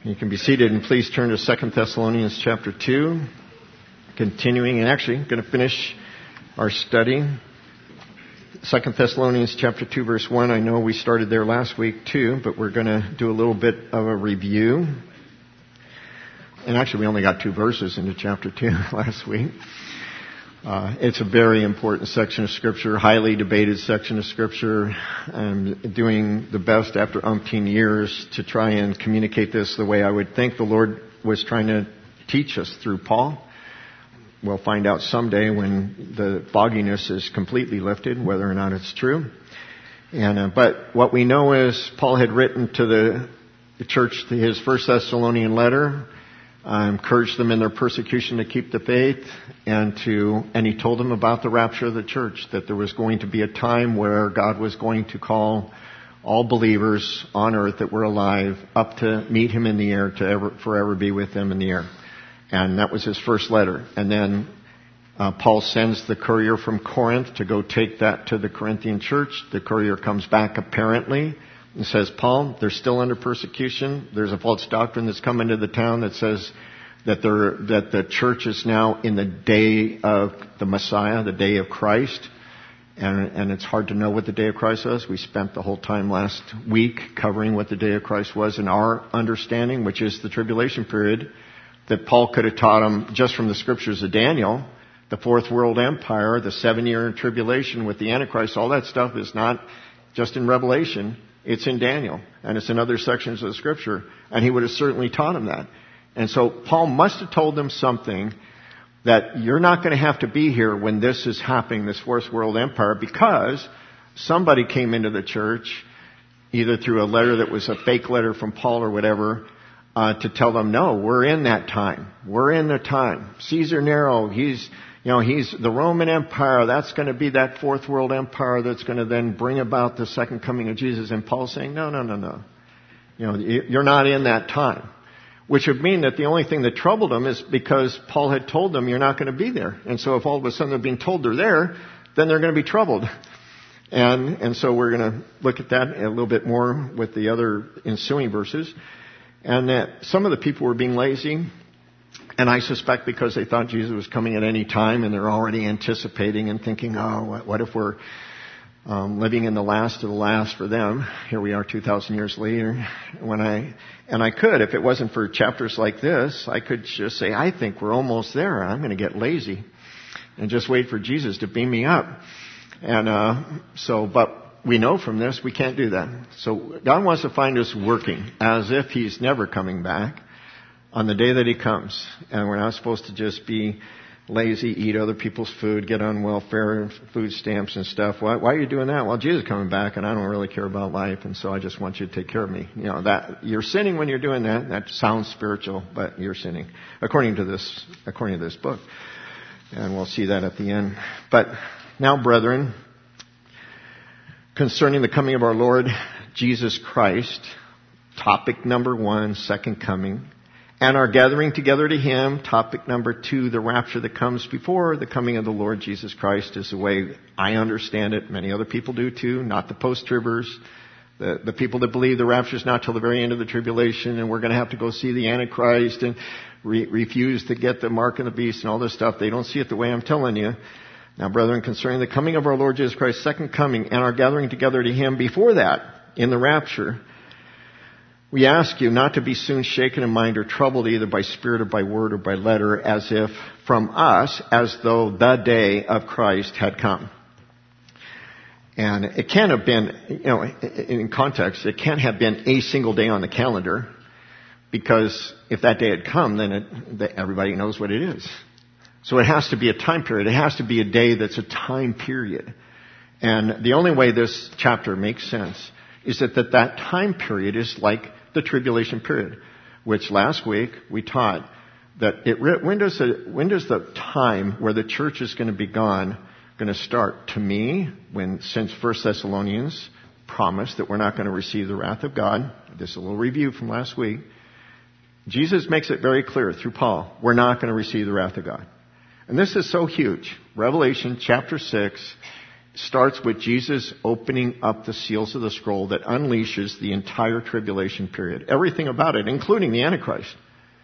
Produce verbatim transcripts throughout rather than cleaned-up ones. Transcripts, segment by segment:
You can be seated, and please turn to Second Thessalonians chapter two. Continuing, and actually going to finish our study. Second Thessalonians chapter two, verse one. I know we started there last week too, but we're going to do a little bit of a review. And actually, we only got two verses into chapter two last week. Uh, it's a very important section of Scripture, highly debated section of Scripture. I'm doing the best after umpteen years to try and communicate this the way I would think the Lord was trying to teach us through Paul. We'll find out someday when the fogginess is completely lifted, whether or not it's true. And uh, but what we know is Paul had written to the, the church his First Thessalonian letter. Uh, encouraged them in their persecution to keep the faith, and to and he told them about the rapture of the church, that there was going to be a time where God was going to call all believers on earth that were alive up to meet Him in the air, to ever, forever be with Him in the air. And that was his first letter. And then uh, Paul sends the courier from Corinth to go take that to the Corinthian church. The courier comes back apparently and says, Paul, they're still under persecution. There's a false doctrine that's come into the town that says that they're, that the church is now in the day of the Messiah, the day of Christ. And, and it's hard to know what the day of Christ was. We spent the whole time last week covering what the day of Christ was in our understanding, which is the tribulation period that Paul could have taught them just from the scriptures of Daniel. The fourth world empire, the seven-year tribulation with the Antichrist, all that stuff is not just in Revelation. It's in Daniel, and it's in other sections of the Scripture, and he would have certainly taught them that. And so Paul must have told them something, that you're not going to have to be here when this is happening, this fourth world empire, because somebody came into the church, either through a letter that was a fake letter from Paul or whatever, uh, to tell them, no, we're in that time. We're in the time. Caesar Nero, he's... You know, he's the Roman Empire. That's going to be that fourth world empire that's going to then bring about the second coming of Jesus. And Paul's saying, no, no, no, no. You know, you're not in that time. Which would mean that the only thing that troubled them is because Paul had told them you're not going to be there. And so if all of a sudden they're being told they're there, then they're going to be troubled. And, and so we're going to look at that a little bit more with the other ensuing verses. And that some of the people were being lazy. And I suspect because they thought Jesus was coming at any time, and they're already anticipating and thinking, oh, what if we're um, living in the last of the last for them? Here we are two thousand years later. When I And I could, if it wasn't for chapters like this, I could just say, I think we're almost there. I'm going to get lazy and just wait for Jesus to beam me up. And uh, so, but we know from this we can't do that. So God wants to find us working as if He's never coming back on the day that He comes. And we're not supposed to just be lazy, eat other people's food, get on welfare, food stamps and stuff. Why, why are you doing that? Well, Jesus is coming back and I don't really care about life, and so I just want you to take care of me. You know, that you're sinning when you're doing that. That sounds spiritual, but you're sinning according to this, according to this book. And we'll see that at the end. But now, brethren, concerning the coming of our Lord Jesus Christ, topic number one, second coming, and our gathering together to Him, topic number two, the rapture that comes before the coming of the Lord Jesus Christ, is the way I understand it. Many other people do too, not the post-tribbers. The, the people that believe the rapture is not till the very end of the tribulation, and we're going to have to go see the Antichrist and re- refuse to get the mark of the beast and all this stuff. They don't see it the way I'm telling you. Now, brethren, concerning the coming of our Lord Jesus Christ, second coming, and our gathering together to Him before that, in the rapture, we ask you not to be soon shaken in mind or troubled either by spirit or by word or by letter, as if from us, as though the day of Christ had come. And it can't have been, you know, in context, it can't have been a single day on the calendar, because if that day had come, then it, everybody knows what it is. So it has to be a time period. It has to be a day that's a time period. And the only way this chapter makes sense is that that, that time period is like the tribulation period, which last week we taught that it, when does the, when does the time where the church is going to be gone going to start? To me, when, since First Thessalonians promised that we're not going to receive the wrath of God, this is a little review from last week, Jesus makes it very clear through Paul, we're not going to receive the wrath of God. And this is so huge. Revelation chapter six starts with Jesus opening up the seals of the scroll that unleashes the entire tribulation period. Everything about it, including the Antichrist.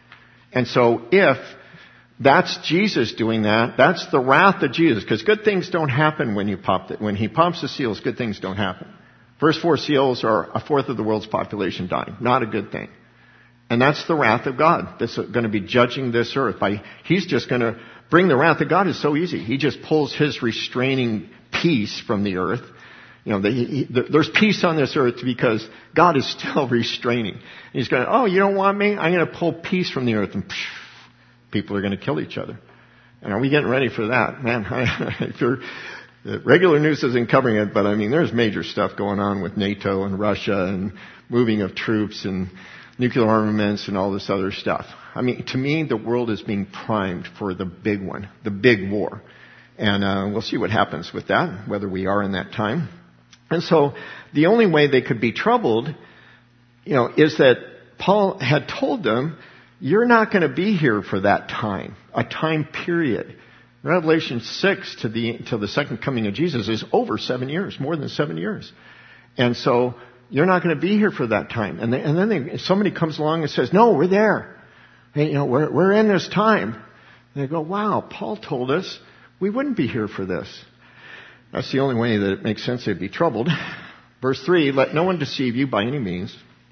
And so if that's Jesus doing that, that's the wrath of Jesus, because good things don't happen when you pop it. When he pops the seals, good things don't happen. First four seals are a fourth of the world's population dying. Not a good thing. And that's the wrath of God that's going to be judging this earth. By He's just going to bring the wrath of God. Is so easy. He just pulls his restraining peace from the earth. You know, the, he, the, there's peace on this earth because God is still restraining. He's going, oh, you don't want me? I'm going to pull peace from the earth, and psh, people are going to kill each other. And are we getting ready for that? Man, if you're, the regular news isn't covering it, but I mean, there's major stuff going on with NATO and Russia and moving of troops and nuclear armaments and all this other stuff. I mean, to me, the world is being primed for the big one, the big war. And uh, we'll see what happens with that, whether we are in that time. And so the only way they could be troubled, you know, is that Paul had told them, you're not going to be here for that time, a time period. Revelation six to the, to the second coming of Jesus is over seven years, more than seven years. And so you're not going to be here for that time. And, they, and then they, somebody comes along and says, no, we're there. Hey, you know, we're, we're in this time. And they go, wow, Paul told us we wouldn't be here for this. That's the only way that it makes sense they'd be troubled. Verse three, let no one deceive you by any means,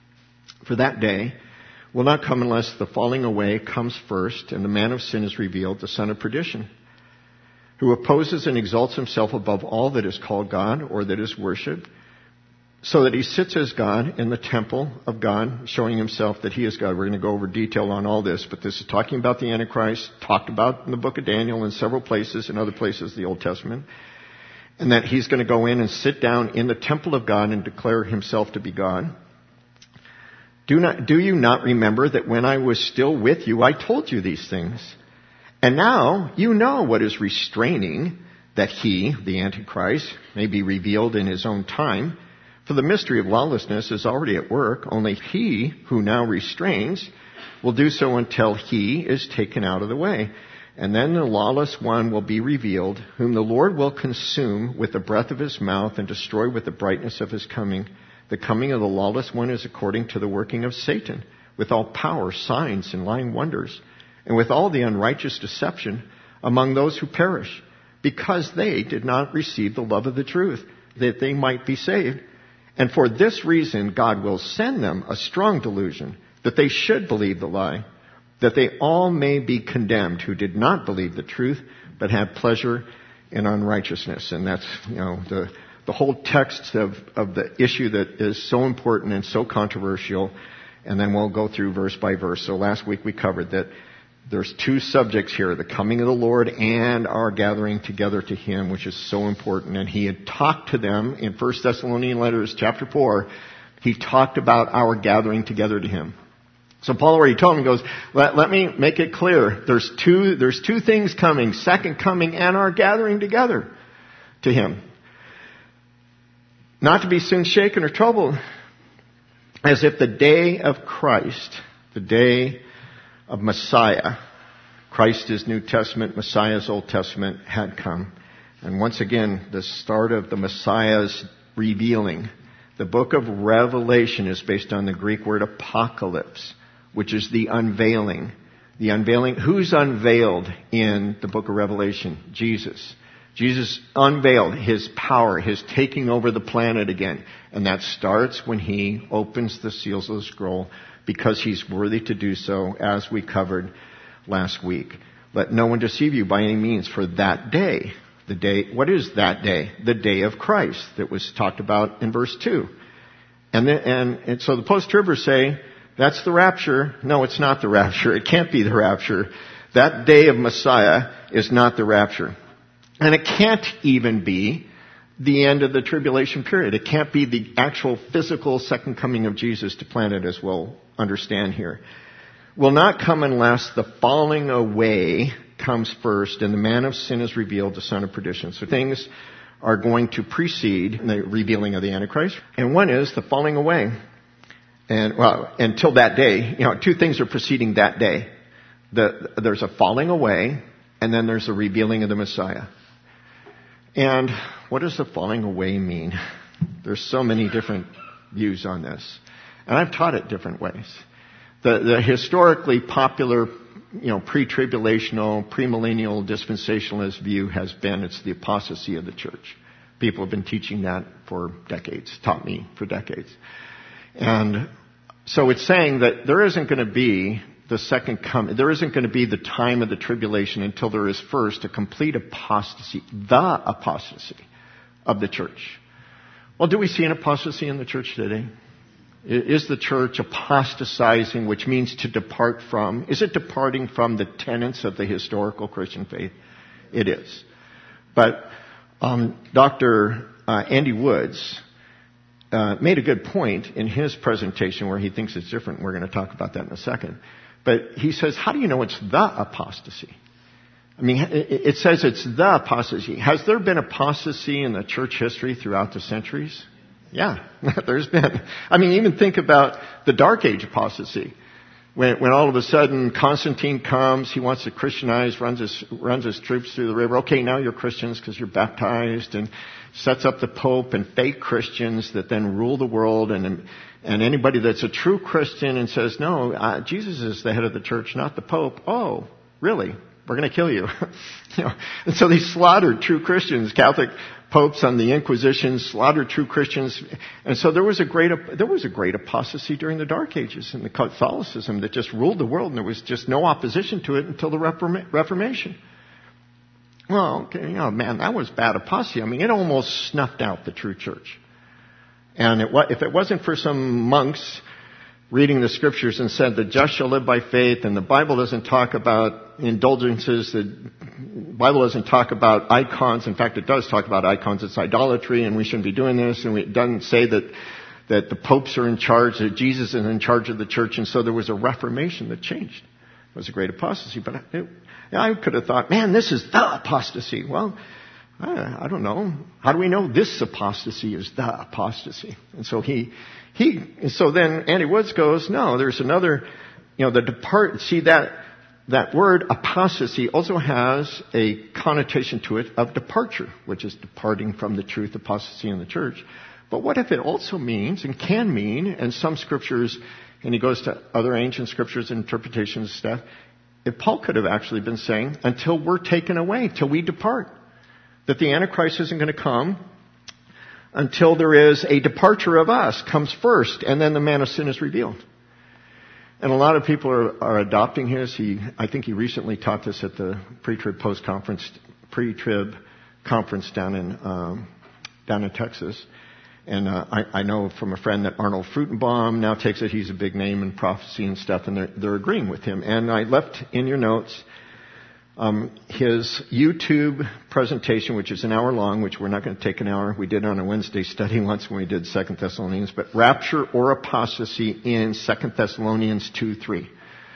for that day will not come unless the falling away comes first, and the man of sin is revealed, the son of perdition, who opposes and exalts himself above all that is called God or that is worshipped, so that he sits as God in the temple of God, showing himself that he is God. We're going to go over detail on all this, but this is talking about the Antichrist, talked about in the book of Daniel in several places, in other places of the Old Testament, and that he's going to go in and sit down in the temple of God and declare himself to be God. Do not, do you not remember that when I was still with you, I told you these things? And now you know what is restraining, that he, the Antichrist, may be revealed in his own time. For the mystery of lawlessness is already at work. Only he who now restrains will do so until he is taken out of the way. And then the lawless one will be revealed, whom the Lord will consume with the breath of his mouth and destroy with the brightness of his coming. The coming of the lawless one is according to the working of Satan, with all power, signs, and lying wonders, and with all the unrighteous deception among those who perish, because they did not receive the love of the truth, that they might be saved. And for this reason, God will send them a strong delusion, that they should believe the lie, that they all may be condemned who did not believe the truth, but had pleasure in unrighteousness. And that's, you know, the, the whole text of, of the issue that is so important and so controversial. And then we'll go through verse by verse. So last week we covered that there's two subjects here, the coming of the Lord and our gathering together to Him, which is so important. And He had talked to them in First Thessalonians letters, chapter four. He talked about our gathering together to Him. So Paul already told him, he goes, let, let me make it clear. There's two, there's two things coming, second coming and our gathering together to Him. Not to be soon shaken or troubled, as if the day of Christ, the day of Messiah, Christ is New Testament, Messiah is Old Testament, had come. And once again, the start of the Messiah's revealing. The book of Revelation is based on the Greek word apocalypse, which is the unveiling. The unveiling, who's unveiled in the book of Revelation? Jesus. Jesus unveiled His power, His taking over the planet again. And that starts when He opens the seals of the scroll, because He's worthy to do so, as we covered last week. Let no one deceive you by any means, for that day, the day, what is that day? The day of Christ that was talked about in verse two. And, then, and, and so the post-tribbers say, that's the rapture. No, it's not the rapture. It can't be the rapture. That day of Messiah is not the rapture. And it can't even be the end of the tribulation period. It can't be the actual physical second coming of Jesus to planet, as we'll understand here. Will not come unless the falling away comes first and the man of sin is revealed, the son of perdition. So things are going to precede the revealing of the Antichrist. And one is the falling away. And, well, until that day, you know, two things are preceding that day. The, there's a falling away, and then there's a revealing of the Messiah. And what does the falling away mean? There's so many different views on this. And I've taught it different ways. The, the historically popular, you know, pre-tribulational, premillennial dispensationalist view has been it's the apostasy of the church. People have been teaching that for decades, taught me for decades. And so it's saying that there isn't going to be the second coming, there isn't going to be the time of the tribulation until there is first a complete apostasy, the apostasy of the church. Well, do we see an apostasy in the church today? Is the church apostatizing, which means to depart from? Is it departing from the tenets of the historical Christian faith? It is. But um, Doctor Uh, Andy Woods uh, made a good point in his presentation where he thinks it's different. We're going to talk about that in a second. But he says, how do you know it's the apostasy? I mean, it says it's the apostasy. Has there been apostasy in the church history throughout the centuries? Yeah, there's been. I mean, even think about the Dark Age apostasy. When, when all of a sudden Constantine comes, he wants to Christianize, runs his, runs his troops through the river. Okay, now you're Christians because you're baptized, and sets up the Pope and fake Christians that then rule the world. And and anybody that's a true Christian and says, no, uh, Jesus is the head of the church, not the Pope. Oh, really? We're going to kill you. you know, and so they slaughtered true Christians. Catholic popes on the Inquisition slaughtered true Christians. And so there was a great, there was a great apostasy during the Dark Ages in the Catholicism that just ruled the world, and there was just no opposition to it until the Reformation. Well, okay, you know, man, that was bad apostasy. I mean, it almost snuffed out the true church. And it, if it wasn't for some monks reading the scriptures and said the just shall live by faith, and the Bible doesn't talk about indulgences, the Bible doesn't talk about icons. In fact, it does talk about icons. It's idolatry, and we shouldn't be doing this. And it doesn't say that that the popes are in charge, that Jesus is in charge of the church. And so there was a reformation that changed. It was a great apostasy. But it, I could have thought, man, this is the apostasy. Well, I, I don't know. How do we know this apostasy is the apostasy? And so he, he, so then Andy Woods goes, no, there's another, you know, the depart, see that, that word apostasy also has a connotation to it of departure, which is departing from the truth, apostasy in the church. But what if it also means and can mean, and some scriptures, and he goes to other ancient scriptures and interpretations and stuff, if Paul could have actually been saying, until we're taken away, till we depart, that the Antichrist isn't going to come until there is a departure of us, comes first, and then the man of sin is revealed. And a lot of people are, are adopting his. He, I think he recently taught this at the pre-trib post-conference, pre-trib conference down in um, down in Texas. And uh, I, I know from a friend that Arnold Frutenbaum now takes it. He's a big name in prophecy and stuff, and they're, they're agreeing with him. And I left in your notes um, his YouTube presentation, which is an hour long, which we're not going to take an hour. We did on a Wednesday study once when we did Second Thessalonians. But rapture or apostasy in Second Thessalonians two three.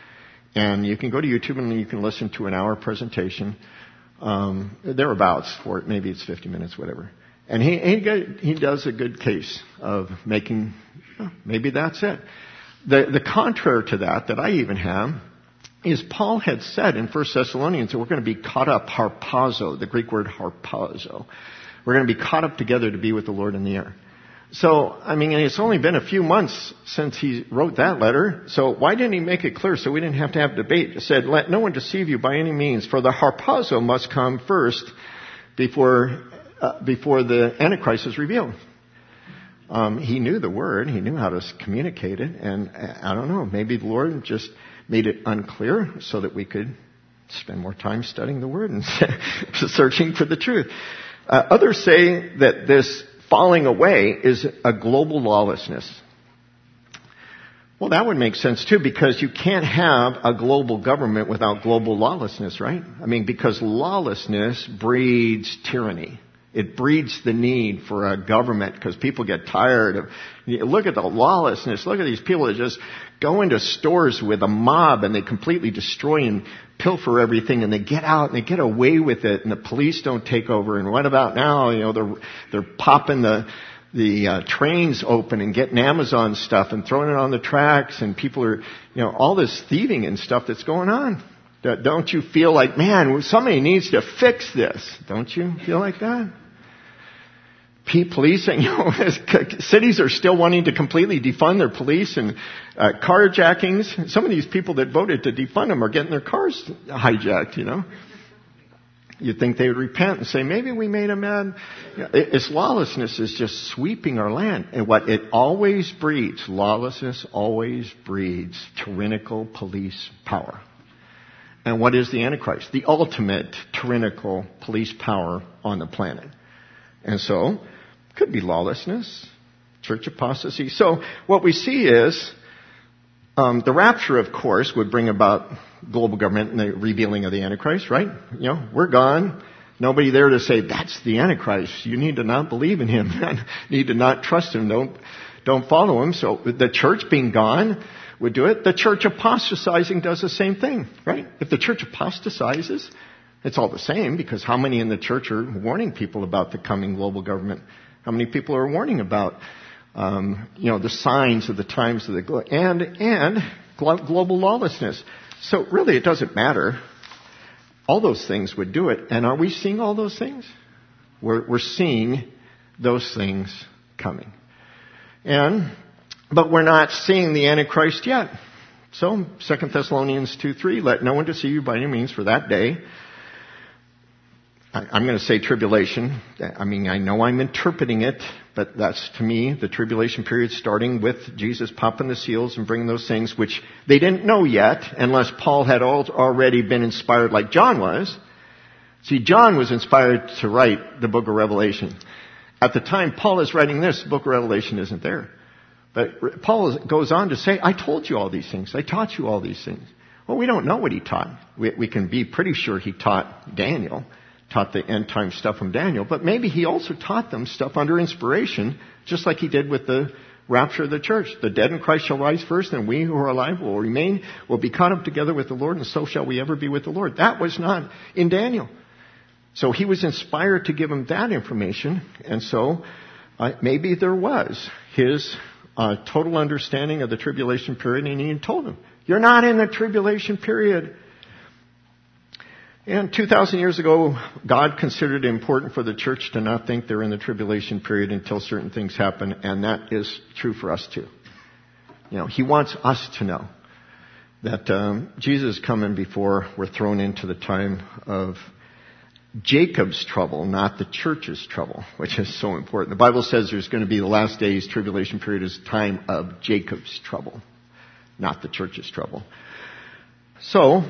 And you can go to YouTube and you can listen to an hour presentation. Um, thereabouts for it. Maybe it's fifty minutes, whatever. And he he, got, he does a good case of making, oh, maybe that's it. The, the contrary to that, that I even have, is Paul had said in First Thessalonians that we're going to be caught up, harpazo, the Greek word harpazo. We're going to be caught up together to be with the Lord in the air. So, I mean, it's only been a few months since he wrote that letter. So why didn't he make it clear so we didn't have to have debate? He said, let no one deceive you by any means, for the harpazo must come first before... Uh, before the Antichrist is revealed. Um, he knew the word. He knew how to communicate it. And uh, I don't know, maybe the Lord just made it unclear so that we could spend more time studying the word and searching for the truth. Uh, others say that this falling away is a global lawlessness. Well, that would make sense too, because you can't have a global government without global lawlessness, right? I mean, because lawlessness breeds tyranny. It breeds the need for a government because people get tired of, you look at the lawlessness. Look at these people that just go into stores with a mob and they completely destroy and pilfer everything, and they get out and they get away with it, and the police don't take over. And what about now? You know, they're, they're popping the, the uh, trains open and getting Amazon stuff and throwing it on the tracks, and people are, you know, all this thieving and stuff that's going on. Don't you feel like, man, somebody needs to fix this? Don't you feel like that? police, and, you know, cities are still wanting to completely defund their police, and uh, carjackings. Some of these people that voted to defund them are getting their cars hijacked, you know. You'd think they would repent and say, maybe we made a mad. You know, its lawlessness is just sweeping our land. And what it always breeds, lawlessness always breeds tyrannical police power. And what is the Antichrist? The ultimate tyrannical police power on the planet. And so, could be lawlessness, church apostasy. So, what we see is, um, the rapture, of course, would bring about global government and the revealing of the Antichrist, right? You know, we're gone. Nobody there to say, that's the Antichrist. You need to not believe in him. You need to not trust him. Don't, don't follow him. So the church being gone would do it. The church apostatizing does the same thing, right? If the church apostatizes, it's all the same, because how many in the church are warning people about the coming global government? How many people are warning about, um, you know, the signs of the times of the, glo- and, and global lawlessness? So really, it doesn't matter. All those things would do it. And are we seeing all those things? We're, we're seeing those things coming. And, but we're not seeing the Antichrist yet. So, Second Thessalonians two three, let no one deceive you by any means, for that day, I, I'm going to say tribulation. I mean, I know I'm interpreting it, but that's, to me, the tribulation period starting with Jesus popping the seals and bringing those things which they didn't know yet, unless Paul had already been inspired like John was. See, John was inspired to write the book of Revelation. At the time Paul is writing this, the book of Revelation isn't there. But Paul goes on to say, I told you all these things. I taught you all these things. Well, we don't know what he taught. We, we can be pretty sure he taught Daniel. Taught the end time stuff from Daniel, but maybe he also taught them stuff under inspiration, just like he did with the rapture of the church. The dead in Christ shall rise first, and we who are alive will remain, will be caught up together with the Lord, and so shall we ever be with the Lord. That was not in Daniel. So he was inspired to give them that information, and so uh, maybe there was his uh, total understanding of the tribulation period, and he told them, you're not in the tribulation period. And two thousand years ago, God considered it important for the church to not think they're in the tribulation period until certain things happen, and that is true for us too. You know, He wants us to know that um, Jesus is coming before we're thrown into the time of Jacob's trouble, not the church's trouble, which is so important. The Bible says there's going to be the last days, tribulation period is time of Jacob's trouble, not the church's trouble. So,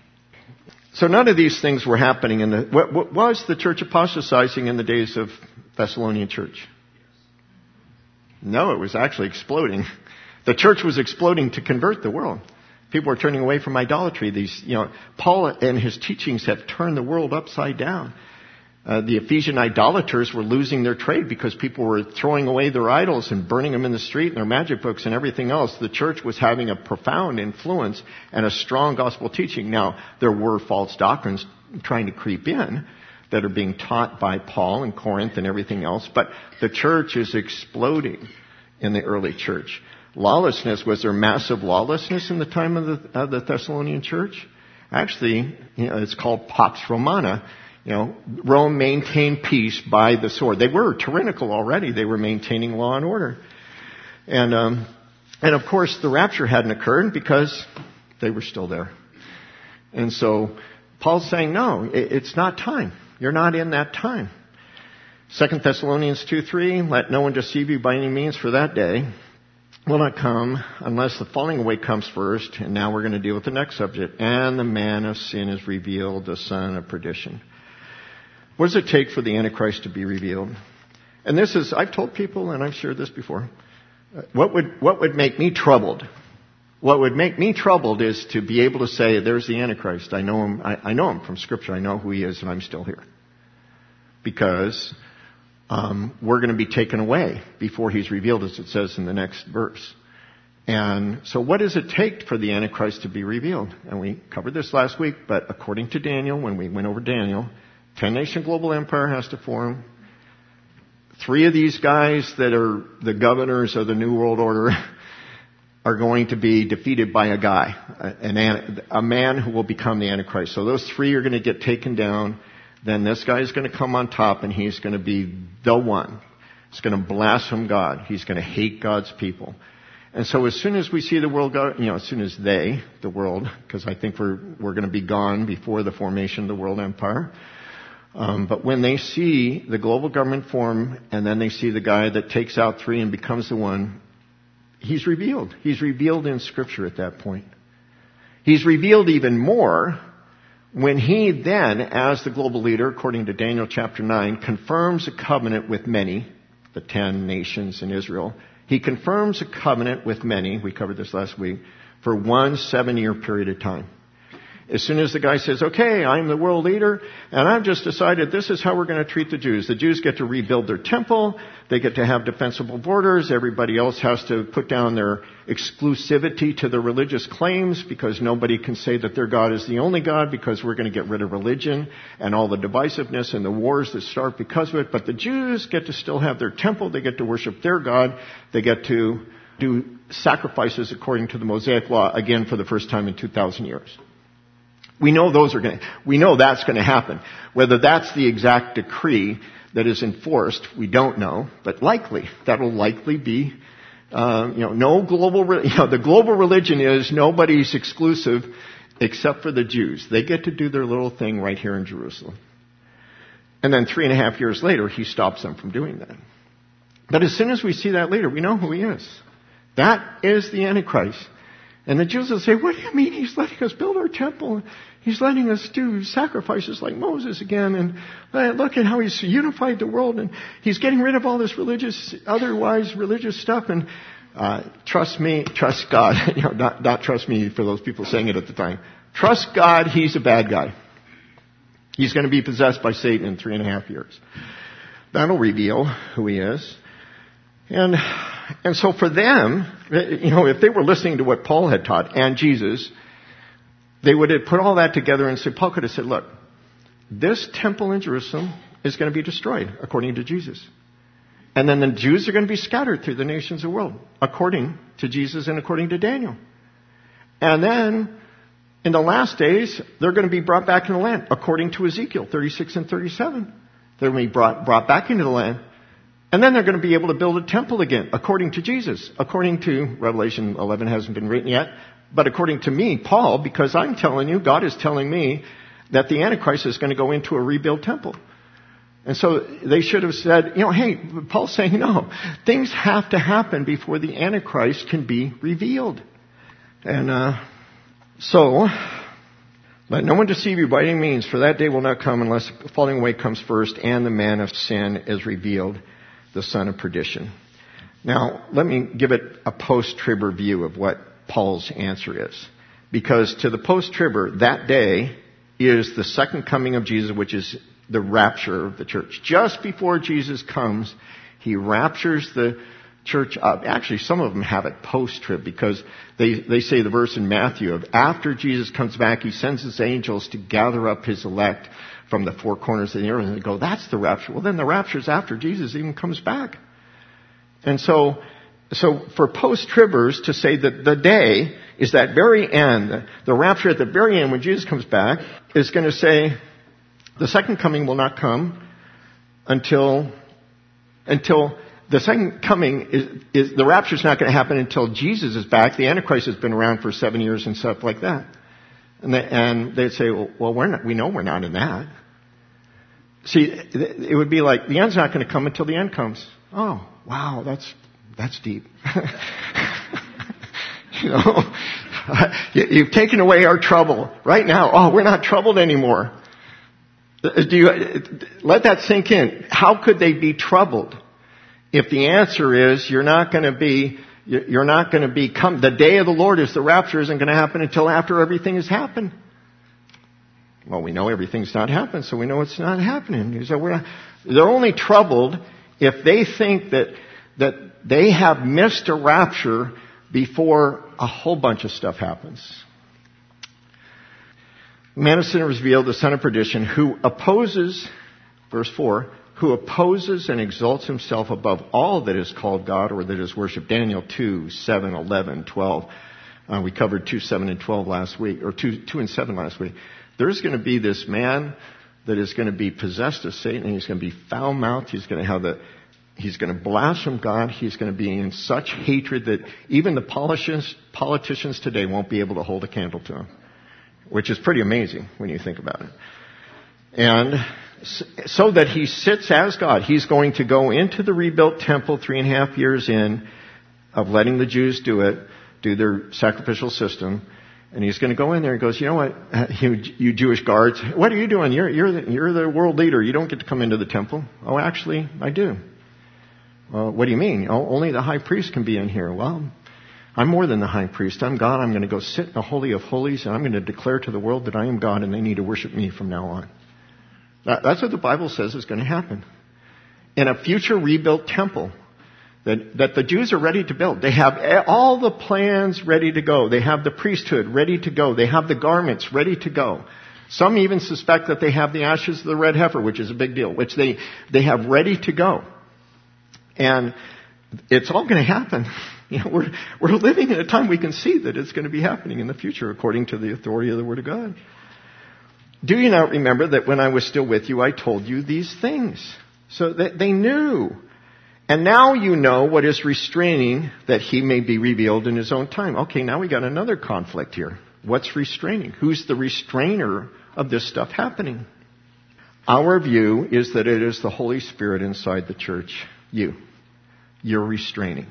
So none of these things were happening in the, what, what was the church apostatizing in the days of Thessalonian church? No, it was actually exploding. The church was exploding to convert the world. People were turning away from idolatry. These, you know, Paul and his teachings have turned the world upside down. Uh, the Ephesian idolaters were losing their trade because people were throwing away their idols and burning them in the street and their magic books and everything else. The church was having a profound influence and a strong gospel teaching. Now, there were false doctrines trying to creep in that are being taught by Paul and Corinth and everything else, but the church is exploding in the early church. Lawlessness, was there massive lawlessness in the time of the, of the Thessalonian church? Actually, you know, it's called Pax Romana. You know, Rome maintained peace by the sword. They were tyrannical already. They were maintaining law and order. And, um, and of course, the rapture hadn't occurred because they were still there. And so Paul's saying, no, it, it's not time. You're not in that time. Second Thessalonians two three, let no one deceive you by any means, for that day will not come unless the falling away comes first. And now we're going to deal with the next subject. And the man of sin is revealed, the son of perdition. What does it take for the Antichrist to be revealed? And this is, I've told people, and I've shared this before, what would, what would make me troubled? What would make me troubled is to be able to say, there's the Antichrist. I know him, I, I know him from Scripture. I know who he is, and I'm still here. Because um, we're going to be taken away before he's revealed, as it says in the next verse. And so what does it take for the Antichrist to be revealed? And we covered this last week, but according to Daniel, when we went over Daniel, ten-nation global empire has to form. Three of these guys that are the governors of the New World Order are going to be defeated by a guy, an, a man who will become the Antichrist. So those three are going to get taken down. Then this guy is going to come on top, and he's going to be the one. He's going to blaspheme God. He's going to hate God's people. And so as soon as we see the world go, you know, as soon as they, the world, because I think we're, we're going to be gone before the formation of the world empire. Um, but when they see the global government form and then they see the guy that takes out three and becomes the one, he's revealed. He's revealed in Scripture at that point. He's revealed even more when he then, as the global leader, according to Daniel chapter nine, confirms a covenant with many, the ten nations in Israel. He confirms a covenant with many, we covered this last week, for one seven-year period of time. As soon as the guy says, okay, I'm the world leader, and I've just decided this is how we're going to treat the Jews. The Jews get to rebuild their temple. They get to have defensible borders. Everybody else has to put down their exclusivity to their religious claims because nobody can say that their God is the only God because we're going to get rid of religion and all the divisiveness and the wars that start because of it. But the Jews get to still have their temple. They get to worship their God. They get to do sacrifices according to the Mosaic law, again, for the first time in two thousand years. We know those are going to, we know that's going to happen. Whether that's the exact decree that is enforced, we don't know, but likely, that'll likely be, uh, you know, no global, you know, the global religion is nobody's exclusive except for the Jews. They get to do their little thing right here in Jerusalem. And then three and a half years later, he stops them from doing that. But as soon as we see that later, we know who he is. That is the Antichrist. And the Jews will say, what do you mean he's letting us build our temple? He's letting us do sacrifices like Moses again. And look at how he's unified the world. And he's getting rid of all this religious, otherwise religious stuff. And uh, trust me, trust God. you know, not, not trust me for those people saying it at the time. Trust God, he's a bad guy. He's going to be possessed by Satan in three and a half years. That'll reveal who he is. And... And so for them, you know, if they were listening to what Paul had taught and Jesus, they would have put all that together and said, Paul could have said, look, this temple in Jerusalem is going to be destroyed according to Jesus. And then the Jews are going to be scattered through the nations of the world according to Jesus and according to Daniel. And then in the last days, they're going to be brought back in the land according to Ezekiel thirty-six and thirty-seven. They're going to be brought, brought back into the land. And then they're going to be able to build a temple again, according to Jesus. According to Revelation eleven, hasn't been written yet. But according to me, Paul, because I'm telling you, God is telling me that the Antichrist is going to go into a rebuilt temple. And so they should have said, you know, hey, Paul's saying no. Things have to happen before the Antichrist can be revealed. And uh, so, let no one deceive you by any means, for that day will not come unless falling away comes first and the man of sin is revealed, the son of perdition. Now, let me give it a post-tribber view of what Paul's answer is. Because to the post-tribber, that day is the second coming of Jesus, which is the rapture of the church. Just before Jesus comes, he raptures the church up. Actually, some of them have it post-trib because they, they say the verse in Matthew of after Jesus comes back, he sends his angels to gather up his elect from the four corners of the earth, and they go, that's the rapture. Well, then the rapture's after Jesus even comes back. And so, so for post-tribbers to say that the day is that very end, the rapture at the very end when Jesus comes back, is going to say the second coming will not come until, until the second coming is, is the rapture's not going to happen until Jesus is back. The Antichrist has been around for seven years and stuff like that. And, they, and they'd say, well, well, we're not, we know we're not in that. See, it would be like, the end's not going to come until the end comes. Oh, wow, that's, that's deep. you know, you've taken away our trouble. Right now, oh, we're not troubled anymore. Do you, let that sink in. How could they be troubled if the answer is you're not going to be You're not going to be, come, the day of the Lord is the rapture isn't going to happen until after everything has happened. Well, we know everything's not happened, so we know it's not happening. So we're not, they're only troubled if they think that, that they have missed a rapture before a whole bunch of stuff happens. The man of sin is revealed, the son of perdition, who opposes, verse four, who opposes and exalts himself above all that is called God or that is worshipped. Daniel two, seven, eleven, twelve. Uh, we covered two, seven, and twelve last week, or two, two and seven last week. There's going to be this man that is going to be possessed of Satan, and he's going to be foul-mouthed. He's going to have the, he's going to blaspheme God. He's going to be in such hatred that even the politicians, politicians today won't be able to hold a candle to him, which is pretty amazing when you think about it. And so that he sits as God, he's going to go into the rebuilt temple three and a half years in of letting the Jews do it, do their sacrificial system. And he's going to go in there and goes, you know what, you, you Jewish guards, what are you doing? You're, you're, the, you're the world leader. You don't get to come into the temple. Oh, actually, I do. Well, what do you mean? Oh, only the high priest can be in here. Well, I'm more than the high priest. I'm God. I'm going to go sit in the Holy of Holies, and I'm going to declare to the world that I am God, and they need to worship me from now on. That, that's what the Bible says is going to happen. In a future rebuilt temple that, that the Jews are ready to build. They have all the plans ready to go. They have the priesthood ready to go. They have the garments ready to go. Some even suspect that they have the ashes of the red heifer, which is a big deal, which they, they have ready to go. And it's all going to happen. You know, we're, we're living in a time we can see that it's going to be happening in the future according to the authority of the Word of God. Do you not remember that when I was still with you, I told you these things? So that they knew. And now you know what is restraining that he may be revealed in his own time. Okay, now we got another conflict here. What's restraining? Who's the restrainer of this stuff happening? Our view is that it is the Holy Spirit inside the church. You. You're restraining.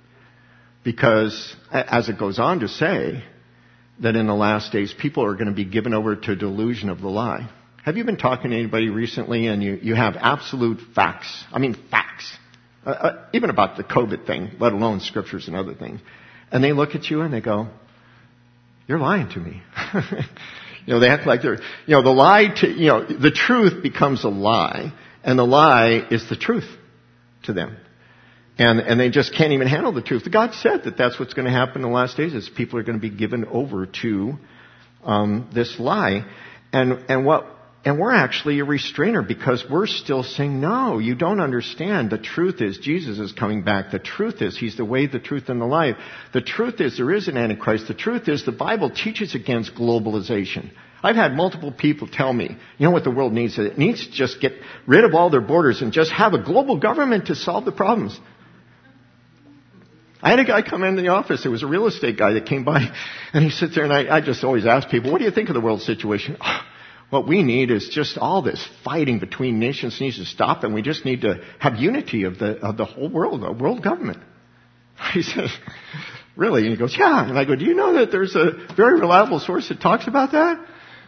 Because, as it goes on to say, that in the last days, people are going to be given over to delusion of the lie. Have you been talking to anybody recently and you, you have absolute facts? I mean, facts. Uh, uh, even about the COVID thing, let alone scriptures and other things. And they look at you and they go, you're lying to me. You know, they act like they're, you know, the lie to, you know, the truth becomes a lie, and the lie is the truth to them. And, and they just can't even handle the truth. God said that that's what's going to happen in the last days, is people are going to be given over to, um, this lie. And, and what, and we're actually a restrainer because we're still saying, no, you don't understand. The truth is Jesus is coming back. The truth is He's the way, the truth, and the life. The truth is there is an Antichrist. The truth is the Bible teaches against globalization. I've had multiple people tell me, you know what the world needs? It needs to just get rid of all their borders and just have a global government to solve the problems. I had a guy come into the office. It was a real estate guy that came by, and he sits there, and I, I just always ask people, what do you think of the world situation? Oh, what we need is just all this fighting between nations needs to stop, and we just need to have unity of the of the whole world, the world government. He says, really? And he goes, yeah. And I go, do you know that there's a very reliable source that talks about that?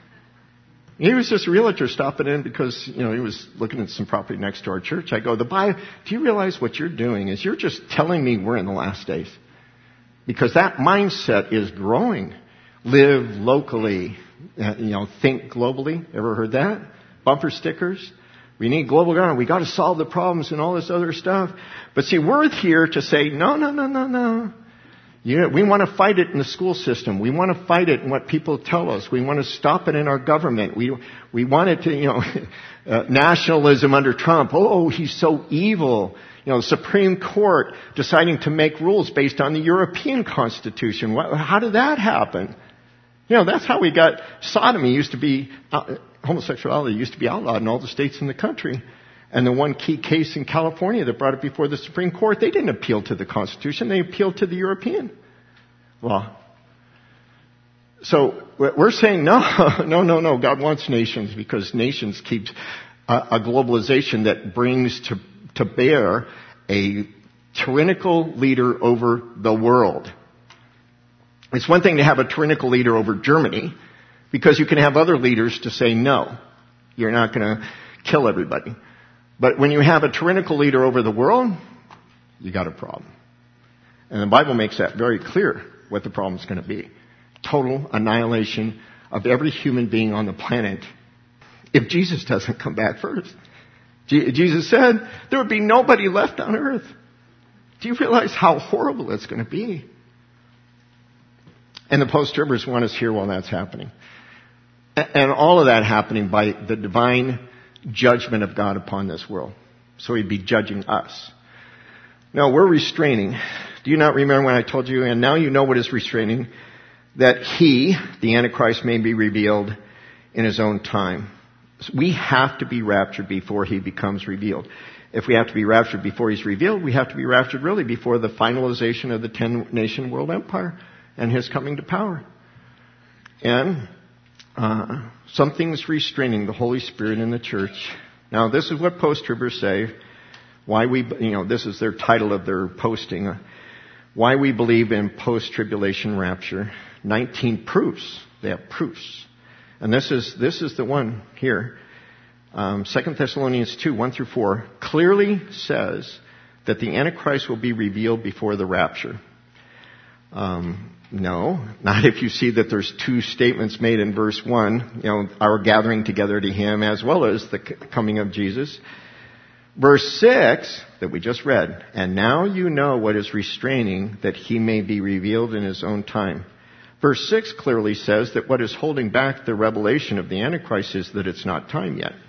He was just a realtor stopping in because, you know, he was looking at some property next to our church. I go, the Bible, do you realize what you're doing is you're just telling me we're in the last days? Because that mindset is growing. Live locally, uh, you know, think globally. Ever heard that? Bumper stickers. We need global government. We got to solve the problems and all this other stuff. But see, we're here to say, no, no, no, no, no. Yeah, we want to fight it in the school system. We want to fight it in what people tell us. We want to stop it in our government. We we want it to, you know, uh, nationalism under Trump. Oh, he's so evil. You know, the Supreme Court deciding to make rules based on the European Constitution. What, how did that happen? You know, that's how we got sodomy used to be, uh, homosexuality used to be outlawed in all the states in the country. And the one key case in California that brought it before the Supreme Court, they didn't appeal to the Constitution. They appealed to the European law. So we're saying, no, no, no, no. God wants nations because nations keep a, a globalization that brings to, to bear a tyrannical leader over the world. It's one thing to have a tyrannical leader over Germany because you can have other leaders to say, no, you're not going to kill everybody. But when you have a tyrannical leader over the world, you got a problem. And the Bible makes that very clear what the problem is going to be. Total annihilation of every human being on the planet if Jesus doesn't come back first. G- Jesus said there would be nobody left on earth. Do you realize how horrible it's going to be? And the post-tribbers want us here while that's happening. And all of that happening by the divine judgment of God upon this world. So He'd be judging us. No, we're restraining. Do you not remember when I told you, and now you know what is restraining, that He, the Antichrist, may be revealed in His own time. We have to be raptured before He becomes revealed. if we have to be raptured before he's revealed, we have to be raptured really before the finalization of the ten-nation world empire and his coming to power. And uh, something's restraining the Holy Spirit in the church. Now, this is what post-tribbers say. Why we, you know, this is their title of their posting. Why we believe in post-tribulation rapture. nineteen proofs. They have proofs. And this is, this is the one here. Um, Second Thessalonians two, one through four, clearly says that the Antichrist will be revealed before the rapture. Um, no, not if you see that there's two statements made in verse one, you know, our gathering together to him as well as the coming of Jesus. Verse six, that we just read, and now you know what is restraining, that he may be revealed in his own time. Verse six clearly says that what is holding back the revelation of the Antichrist is that it's not time yet.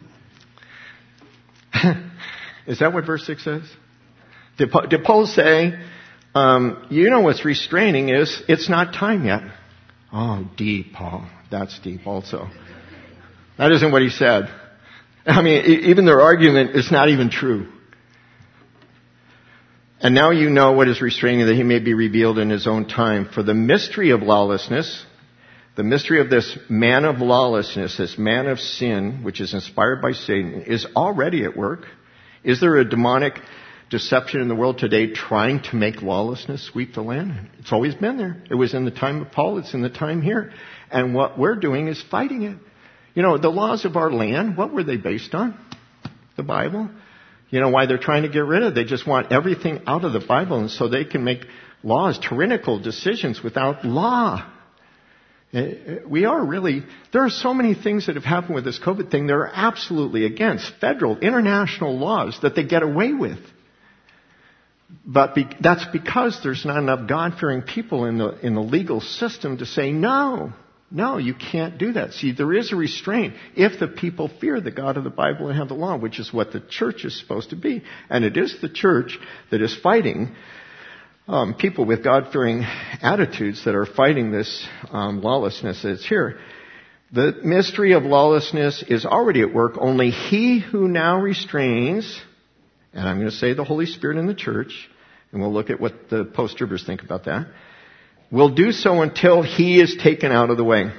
Is that what verse six says? Did Paul, did Paul say, um, you know what's restraining is it's not time yet? Oh, deep, Paul. That's deep also. That isn't what he said. I mean, even their argument is not even true. And now you know what is restraining, that he may be revealed in his own time. For the mystery of lawlessness, the mystery of this man of lawlessness, this man of sin, which is inspired by Satan, is already at work. Is there a demonic deception in the world today trying to make lawlessness sweep the land? It's always been there. It was in the time of Paul. It's in the time here. And what we're doing is fighting it. You know, the laws of our land, what were they based on? The Bible. You know why they're trying to get rid of it? They just want everything out of the Bible, and so they can make laws, tyrannical decisions without law. We are really, there are so many things that have happened with this COVID thing that are absolutely against federal, international laws that they get away with. But be, that's because there's not enough God-fearing people in the, in the legal system to say, no, no, you can't do that. See, there is a restraint if the people fear the God of the Bible and have the law, which is what the church is supposed to be. And it is the church that is fighting Um, people with God-fearing attitudes that are fighting this um, lawlessness that's here. The mystery of lawlessness is already at work. Only he who now restrains, and I'm going to say the Holy Spirit in the church, and we'll look at what the post-tribbers think about that, will do so until he is taken out of the way.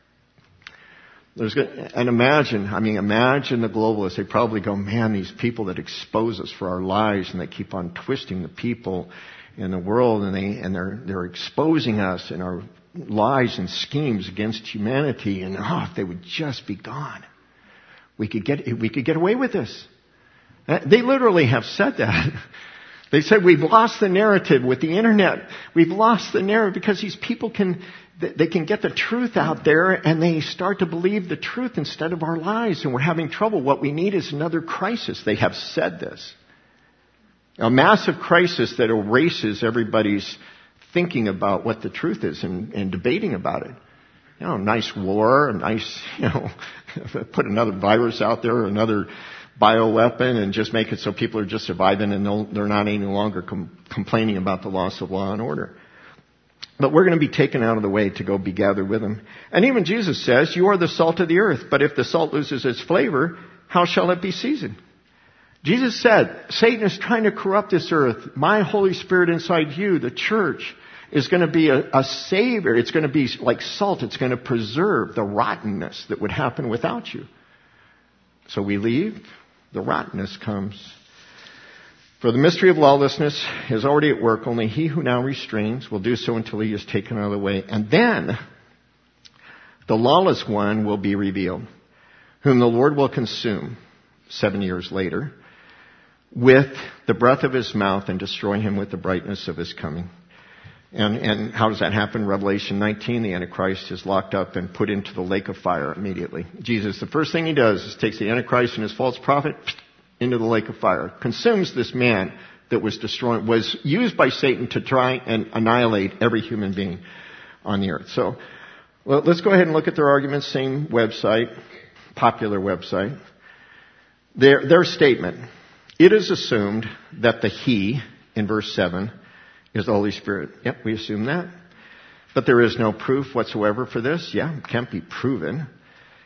There's, and imagine, I mean, imagine the globalists. They probably go, man, these people that expose us for our lies, and they keep on twisting the people in the world, and they and they're they're exposing us and our lies and schemes against humanity. And oh, if they would just be gone, we could get we could get away with this. They literally have said that. They said we've lost the narrative with the internet. We've lost the narrative because these people can they can get the truth out there, and they start to believe the truth instead of our lies, and we're having trouble. What we need is another crisis. They have said this. A massive crisis that erases everybody's thinking about what the truth is and, and debating about it. You know, a nice war, a nice, you know, put another virus out there, another bioweapon, and just make it so people are just surviving and they're not any longer com- complaining about the loss of law and order. But we're going to be taken out of the way to go be gathered with him. And even Jesus says, you are the salt of the earth, but if the salt loses its flavor, how shall it be seasoned? Jesus said, Satan is trying to corrupt this earth. My Holy Spirit inside you, the church, is going to be a, a savior. It's going to be like salt. It's going to preserve the rottenness that would happen without you. So we leave, the rottenness comes. For the mystery of lawlessness is already at work. Only he who now restrains will do so until he is taken out of the way. And then the lawless one will be revealed, whom the Lord will consume seven years later with the breath of his mouth and destroy him with the brightness of his coming. And, and how does that happen? Revelation nineteen, the Antichrist is locked up and put into the lake of fire immediately. Jesus, the first thing he does is takes the Antichrist and his false prophet into the lake of fire, consumes this man that was destroyed, was used by Satan to try and annihilate every human being on the earth. So, well, let's go ahead and look at their arguments. Same website, popular website. Their, their statement. It is assumed that the he, in verse seven, is the Holy Spirit. Yep, we assume that. But there is no proof whatsoever for this. Yeah, it can't be proven.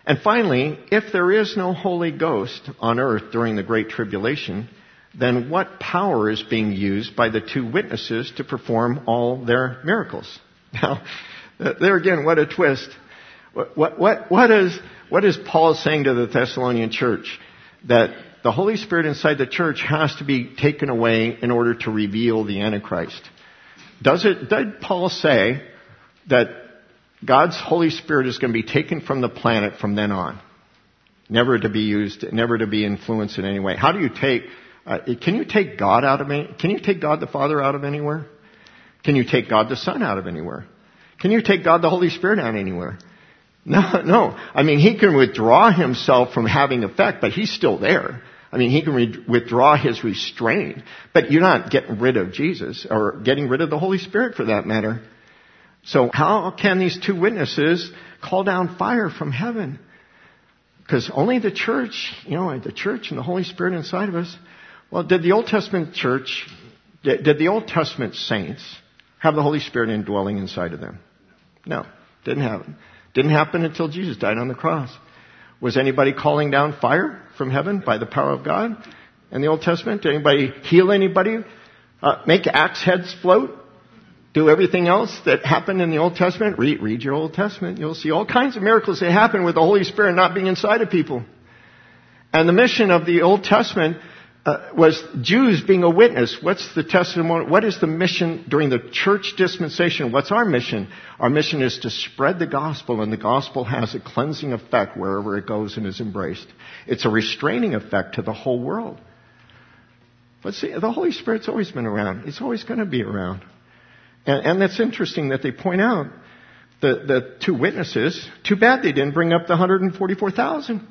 And finally, if there is no Holy Ghost on earth during the Great Tribulation, then what power is being used by the two witnesses to perform all their miracles? Now, there again, what a twist. What, what, what, what, is, what is Paul saying to the Thessalonian church? That the Holy Spirit inside the church has to be taken away in order to reveal the Antichrist. Does it, did Paul say that God's Holy Spirit is going to be taken from the planet from then on? Never to be used, never to be influenced in any way. How do you take, uh, can you take God out of any, can you take God the Father out of anywhere? Can you take God the Son out of anywhere? Can you take God the Holy Spirit out of anywhere? No, no. I mean, he can withdraw himself from having effect, but he's still there. I mean, he can re- withdraw his restraint, but you're not getting rid of Jesus or getting rid of the Holy Spirit for that matter. So how can these two witnesses call down fire from heaven? Because only the church, you know, the church and the Holy Spirit inside of us. Well, did the Old Testament church, did, did the Old Testament saints have the Holy Spirit indwelling inside of them? No, didn't happen. Didn't happen until Jesus died on the cross. Was anybody calling down fire from heaven by the power of God in the Old Testament? Did anybody heal anybody? Uh, make axe heads float? Do everything else that happened in the Old Testament? Read, read your Old Testament. You'll see all kinds of miracles that happen with the Holy Spirit not being inside of people. And the mission of the Old Testament uh, was Jews being a witness. What's the testimony? What is the mission during the church dispensation? What's our mission? Our mission is to spread the gospel, and the gospel has a cleansing effect wherever it goes and is embraced. It's a restraining effect to the whole world. But see, the Holy Spirit's always been around. It's always going to be around. And, and that's interesting that they point out the, the two witnesses. Too bad they didn't bring up the one hundred forty-four thousand.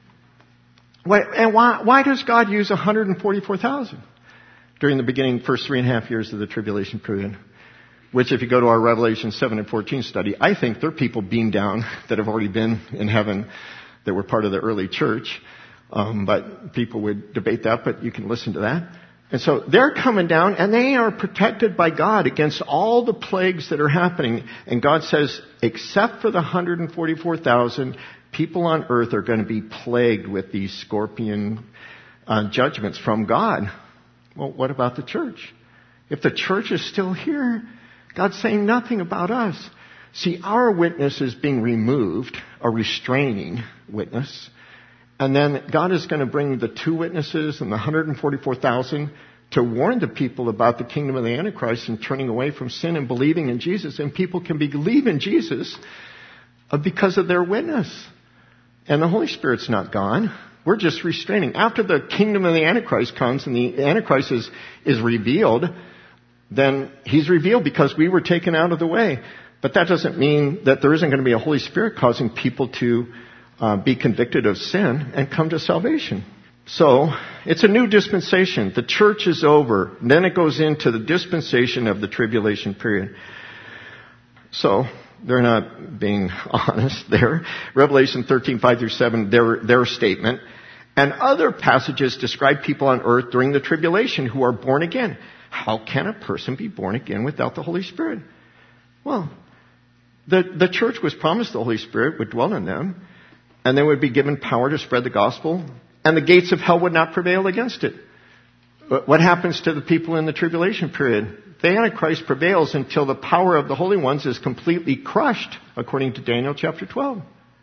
Why, and why, why does God use one hundred forty-four thousand during the beginning, first three and a half years of the tribulation period? Which, if you go to our Revelation seven and fourteen study, I think they're people beamed down that have already been in heaven that were part of the early church. Um, but people would debate that, but you can listen to that. And so they're coming down, and they are protected by God against all the plagues that are happening. And God says, except for the one hundred forty-four thousand, people on earth are going to be plagued with these scorpion uh, judgments from God. Well, what about the church? If the church is still here, God's saying nothing about us. See, our witness is being removed, a restraining witness. And then God is going to bring the two witnesses and the one hundred forty-four thousand to warn the people about the kingdom of the Antichrist and turning away from sin and believing in Jesus. And people can believe in Jesus because of their witness. And the Holy Spirit's not gone. We're just restraining. After the kingdom of the Antichrist comes and the Antichrist is, is revealed, then he's revealed because we were taken out of the way. But that doesn't mean that there isn't going to be a Holy Spirit causing people to uh, be convicted of sin and come to salvation. So, it's a new dispensation. The church is over. Then it goes into the dispensation of the tribulation period. So, they're not being honest there. Revelation thirteen, five through seven, their, their statement. And other passages describe people on earth during the tribulation who are born again. How can a person be born again without the Holy Spirit? Well, the, the church was promised the Holy Spirit would dwell in them, and they would be given power to spread the gospel, and the gates of hell would not prevail against it. What happens to the people in the tribulation period? The Antichrist prevails until the power of the holy ones is completely crushed, according to Daniel chapter twelve.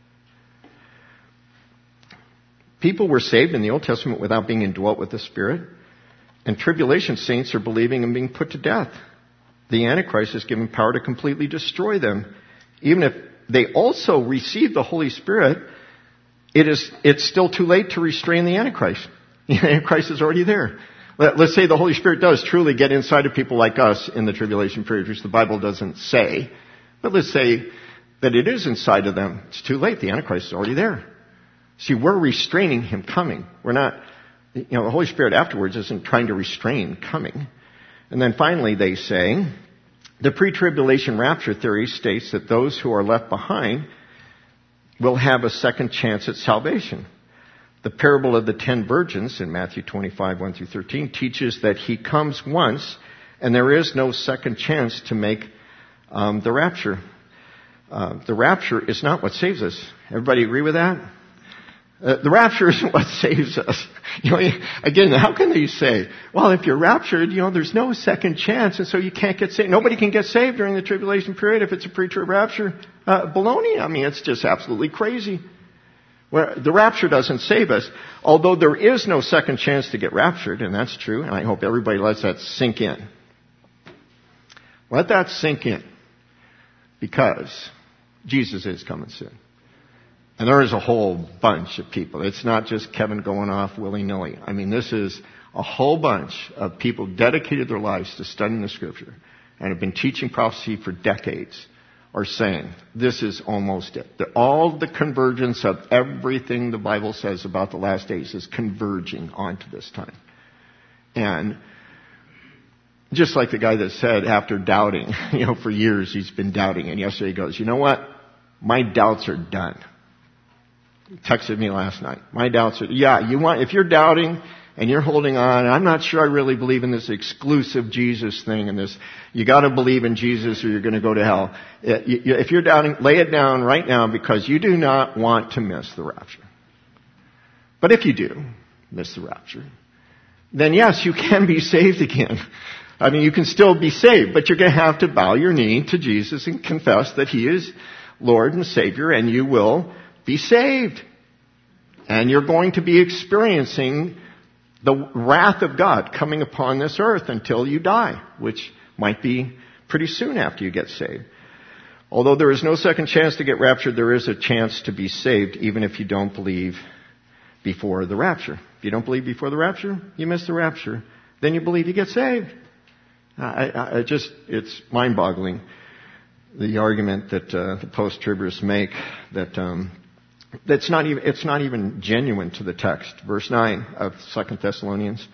People were saved in the Old Testament without being indwelt with the Spirit, and tribulation saints are believing and being put to death. The Antichrist is given power to completely destroy them. Even if they also receive the Holy Spirit, it is, it's still too late to restrain the Antichrist. The Antichrist is already there. Let's say the Holy Spirit does truly get inside of people like us in the tribulation period, which the Bible doesn't say. But let's say that it is inside of them. It's too late. The Antichrist is already there. See, we're restraining him coming. We're not, you know, the Holy Spirit afterwards isn't trying to restrain coming. And then finally they say, the pre-tribulation rapture theory states that those who are left behind will have a second chance at salvation. The parable of the ten virgins in Matthew twenty-five, one through thirteen teaches that he comes once and there is no second chance to make um, the rapture. Uh, the rapture is not what saves us. Everybody agree with that? Uh, the rapture isn't what saves us. You know, again, how can they say, well, if you're raptured, you know, there's no second chance, and so you can't get saved. Nobody can get saved during the tribulation period if it's a pre-trib rapture. Uh, baloney. I mean, it's just absolutely crazy. Well, the rapture doesn't save us, although there is no second chance to get raptured, and that's true, and I hope everybody lets that sink in. Let that sink in, because Jesus is coming soon. And there is a whole bunch of people. It's not just Kevin going off willy-nilly. I mean, this is a whole bunch of people dedicated their lives to studying the Scripture and have been teaching prophecy for decades, are saying this is almost it. That all the convergence of everything the Bible says about the last days is converging onto this time. And just like the guy that said after doubting, you know, for years he's been doubting, and yesterday he goes, you know what? My doubts are done. He texted me last night. My doubts are, yeah, you want, if you're doubting and you're holding on, and I'm not sure I really believe in this exclusive Jesus thing and this, you gotta believe in Jesus or you're gonna go to hell. If you're doubting, lay it down right now, because you do not want to miss the rapture. But if you do miss the rapture, then yes, you can be saved again. I mean, you can still be saved, but you're gonna have to bow your knee to Jesus and confess that He is Lord and Savior, and you will be saved. And you're going to be experiencing the wrath of God coming upon this earth until you die, which might be pretty soon after you get saved. Although there is no second chance to get raptured, there is a chance to be saved even if you don't believe before the rapture. If you don't believe before the rapture, you miss the rapture. Then you believe you get saved. I, I, I just, it's mind-boggling, the argument that uh, the post-tribbers make that um, that's not even it's not even genuine to the text. Verse nine of Second Thessalonians.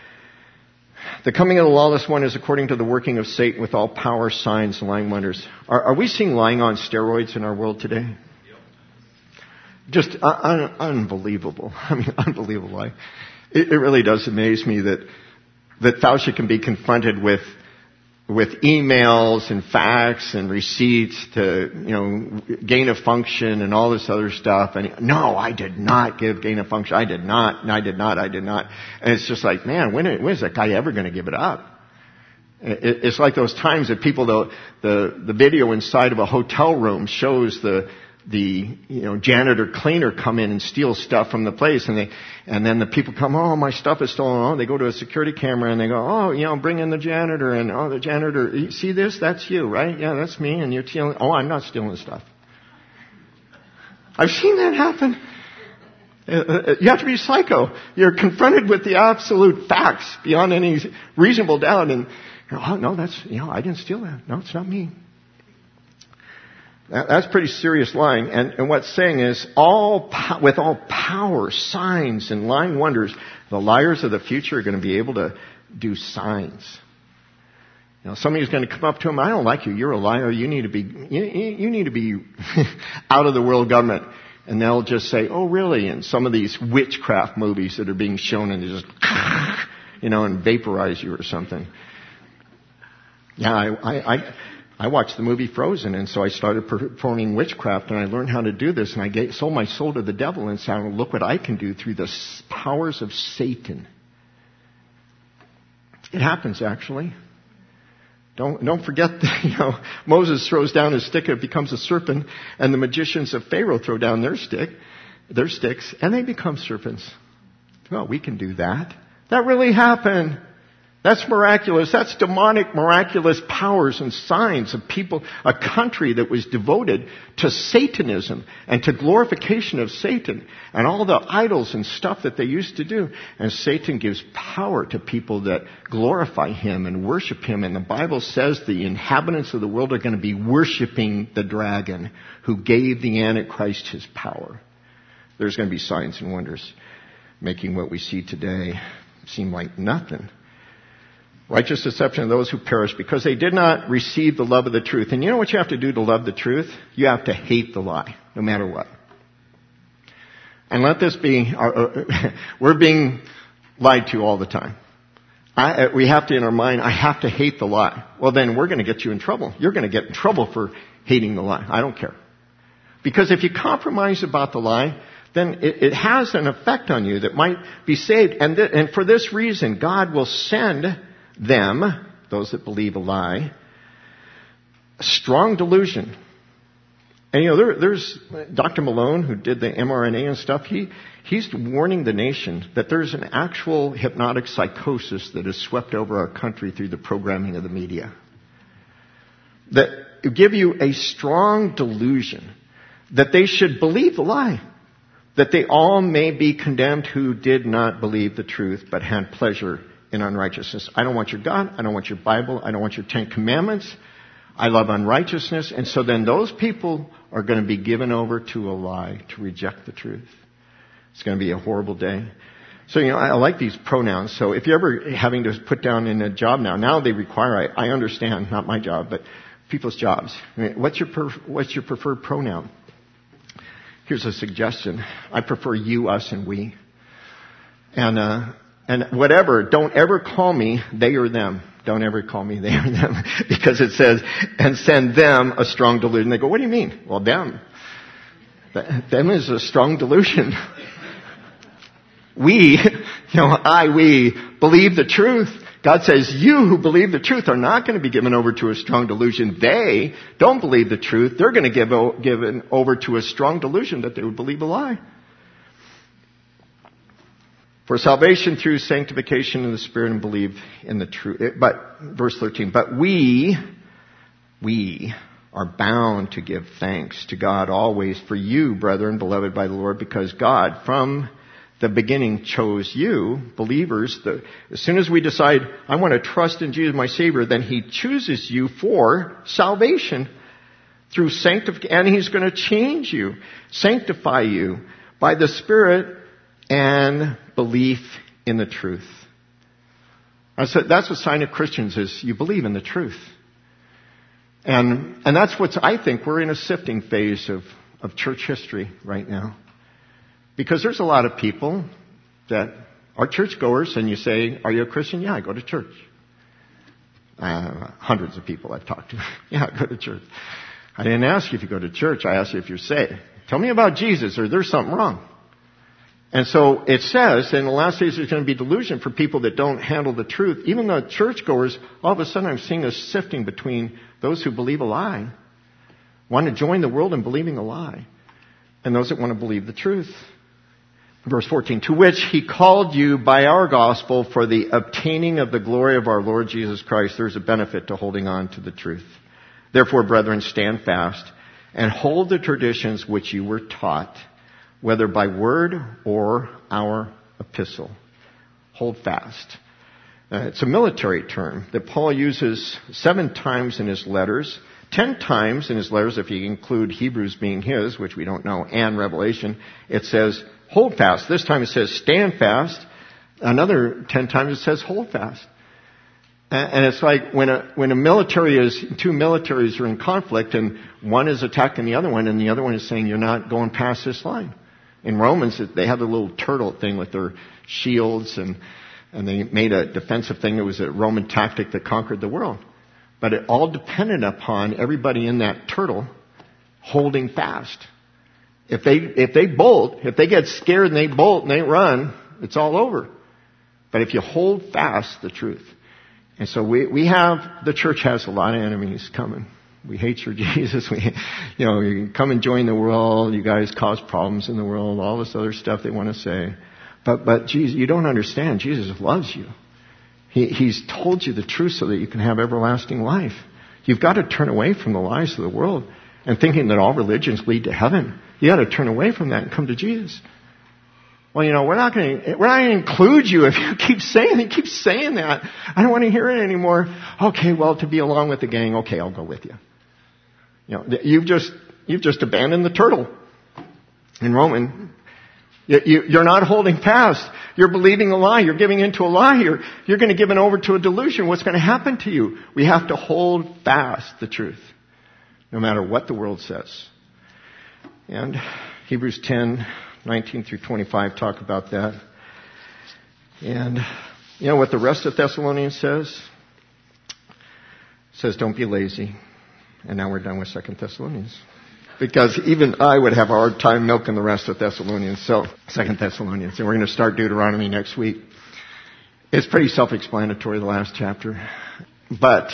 The coming of the lawless one is according to the working of Satan with all power, signs, and lying wonders. Are, are we seeing lying on steroids in our world today? Yep. Just un- unbelievable. I mean, unbelievable. It, it really does amaze me that that Fauci can be confronted with with emails and fax and receipts to, you know, gain of function and all this other stuff. And no, I did not give gain of function. I did not. And I did not. I did not. And it's just like, man, when, when is that guy ever going to give it up? It, it's like those times that people, the, the, the video inside of a hotel room shows the, the, you know, janitor cleaner come in and steal stuff from the place, and they, and then the people come, oh, my stuff is stolen. Oh, they go to a security camera and they go, oh, you know, bring in the janitor, and oh, the janitor, you see this? That's you, right? Yeah, that's me, and you're stealing. Oh, I'm not stealing stuff. I've seen that happen. You have to be psycho. You're confronted with the absolute facts beyond any reasonable doubt, and oh, no, that's, you know, I didn't steal that. No, it's not me. That's pretty serious lying. And, and what's saying is, all with all power, signs, and lying wonders, the liars of the future are going to be able to do signs. You know, somebody's going to come up to him, I don't like you, you're a liar, you need to be, you, you need to be out of the world government. And they'll just say, oh really? And some of these witchcraft movies that are being shown, and they just, you know, and vaporize you or something. Yeah, I, I, I I watched the movie Frozen, and so I started performing witchcraft, and I learned how to do this, and I gave, sold my soul to the devil and said, look what I can do through the powers of Satan. It happens, actually. Don't, don't forget that, you know, Moses throws down his stick, it becomes a serpent, and the magicians of Pharaoh throw down their stick, their sticks, and they become serpents. Well, we can do that. That really happened. That's miraculous. That's demonic, miraculous powers and signs of people, a country that was devoted to Satanism and to glorification of Satan and all the idols and stuff that they used to do. And Satan gives power to people that glorify him and worship him. And the Bible says the inhabitants of the world are going to be worshiping the dragon who gave the Antichrist his power. There's going to be signs and wonders making what we see today seem like nothing. Righteous deception of those who perish because they did not receive the love of the truth. And you know what you have to do to love the truth? You have to hate the lie, no matter what. And let this be, uh, uh, we're being lied to all the time. I, uh, we have to, in our mind, I have to hate the lie. Well, then we're going to get you in trouble. You're going to get in trouble for hating the lie. I don't care. Because if you compromise about the lie, then it, it has an effect on you that might be saved. And, th- and for this reason, God will send them, those that believe a lie, a strong delusion. And, you know, there, there's Doctor Malone, who did the M R N A and stuff. He, he's warning the nation that there's an actual hypnotic psychosis that has swept over our country through the programming of the media. That give you a strong delusion that they should believe the lie. That they all may be condemned who did not believe the truth, but had pleasure in unrighteousness. I don't want your God. I don't want your Bible. I don't want your Ten Commandments. I love unrighteousness. And so then those people are going to be given over to a lie, to reject the truth. It's going to be a horrible day. So, you know, I like these pronouns. So if you're ever having to put down in a job now, now they require, I, I understand, not my job, but people's jobs. I mean, what's your per, what's your preferred pronoun? Here's a suggestion. I prefer you, us, and we. And, uh, and whatever, don't ever call me they or them. Don't ever call me they or them. Because it says, and send them a strong delusion. They go, what do you mean? Well, them. Them is a strong delusion. We, you know, I, we believe the truth. God says, you who believe the truth are not going to be given over to a strong delusion. They don't believe the truth. They're going to give given over to a strong delusion that they would believe a lie. For salvation through sanctification in the Spirit and believe in the truth. But, verse thirteen, but we, we are bound to give thanks to God always for you, brethren, beloved by the Lord, because God from the beginning chose you, believers. The, as soon as we decide, I want to trust in Jesus, my Savior, then He chooses you for salvation through sanctification. And He's going to change you, sanctify you by the Spirit and belief in the truth. That's what, that's what sign of Christians is. You believe in the truth. And, and that's what's, I think, we're in a sifting phase of, of church history right now. Because there's a lot of people that are churchgoers, and you say, are you a Christian? Yeah, I go to church. Uh, hundreds of people I've talked to. Yeah, I go to church. I didn't ask you if you go to church. I asked you if you're saved. Tell me about Jesus, or there's something wrong. And so it says, in the last days there's going to be delusion for people that don't handle the truth. Even the churchgoers, all of a sudden I'm seeing a sifting between those who believe a lie, want to join the world in believing a lie, and those that want to believe the truth. Verse fourteen, to which He called you by our gospel for the obtaining of the glory of our Lord Jesus Christ. There's a benefit to holding on to the truth. Therefore, brethren, stand fast and hold the traditions which you were taught, whether by word or our epistle. Hold fast. Uh, it's a military term that Paul uses seven times in his letters, ten times in his letters, if you include Hebrews being his, which we don't know, and Revelation. It says, hold fast. This time it says, stand fast. Another ten times it says, hold fast. And it's like when a, when a military is, two militaries are in conflict and one is attacking the other one and the other one is saying, you're not going past this line. In Romans, they had a little turtle thing with their shields, and, and they made a defensive thing. It was a Roman tactic that conquered the world. But it all depended upon everybody in that turtle holding fast. If they, if they bolt, if they get scared and they bolt and they run, it's all over. But if you hold fast the truth. And so we, we have, the church has a lot of enemies coming. We hate your Jesus. We, you know, you come and join the world. You guys cause problems in the world. All this other stuff they want to say. But, but Jesus, you don't understand. Jesus loves you. He, he's told you the truth so that you can have everlasting life. You've got to turn away from the lies of the world and thinking that all religions lead to heaven. You got to turn away from that and come to Jesus. Well, you know, we're not going to, we're not going to include you if you keep saying, you keep saying that. I don't want to hear it anymore. Okay, well, to be along with the gang, okay, I'll go with you. You know, you've just, you've just abandoned the turtle in Roman. You, you, you're not holding fast. You're believing a lie. You're giving into a lie. You're, you're going to give it over to a delusion. What's going to happen to you? We have to hold fast the truth, no matter what the world says. And Hebrews ten, nineteen through twenty-five talk about that. And you know what the rest of Thessalonians says? It says, don't be lazy. And now we're done with Second Thessalonians. Because even I would have a hard time milking the rest of Thessalonians. So, Second Thessalonians. And we're going to start Deuteronomy next week. It's pretty self-explanatory, the last chapter. But,